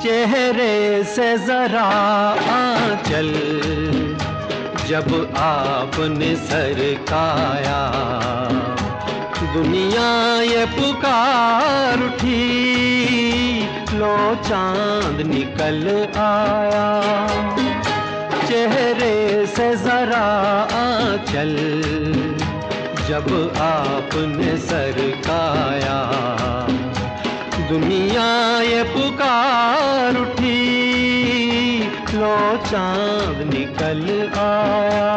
चेहरे से जरा आंचल जब आपने सरकाया, दुनिया ये पुकार उठी, लो चांद निकल आया। चेहरे से जरा आंचल जब आपने सरकाया, दुनिया ये पुकार उठी, लो चांद निकल आया।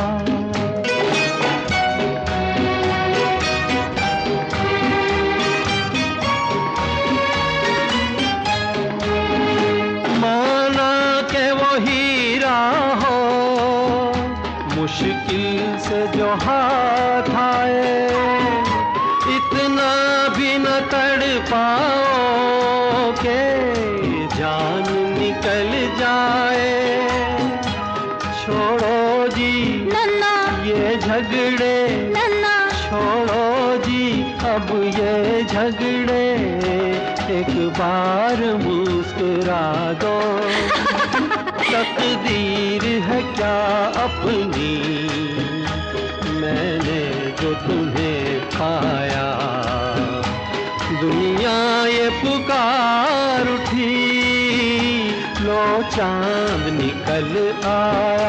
माना के वो हीरा हो, मुश्किल से जो हाथ आए, इतना भी न तड़पाओ के जान निकल जाए। छोड़ो जी नन्ना ये झगड़े, नन्ना छोड़ो जी अब ये झगड़े, एक बार मुस्कुरा दो। तकदीर है क्या अपनी, मैंने जो तुम्हें पाया, दुनिया ये पुकार उठी, लो चांद निकल आया।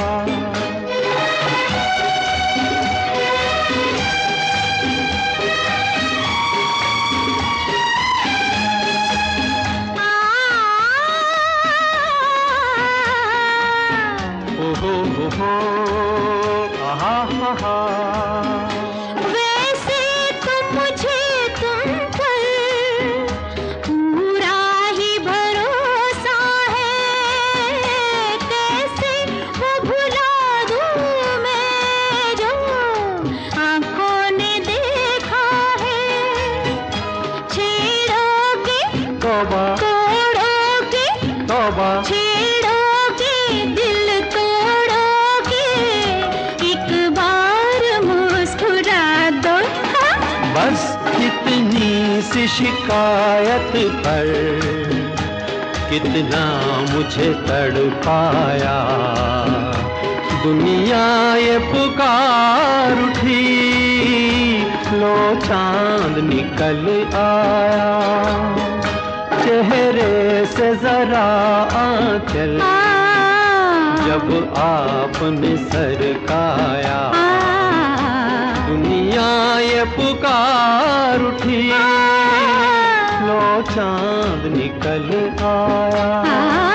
वैसे तो मुझे तुम पर पूरा ही भरोसा है, कैसे वो भुला दूं मैं जो आंखों ने देखा है। छेड़ोगे तौबा तोड़ोगे, तौबा छेड़ोगे दिल तोड़ोगे, एक बार मुस्कुरा दो। बस कितनी सी शिकायत पर कितना मुझे तड़पाया, दुनिया ये पुकार उठी, लो चांद निकल आया। चेहरे से जरा आंचल जब आपने सरकाया, दुनिया ये पुकार उठी, लो चांद निकल आया।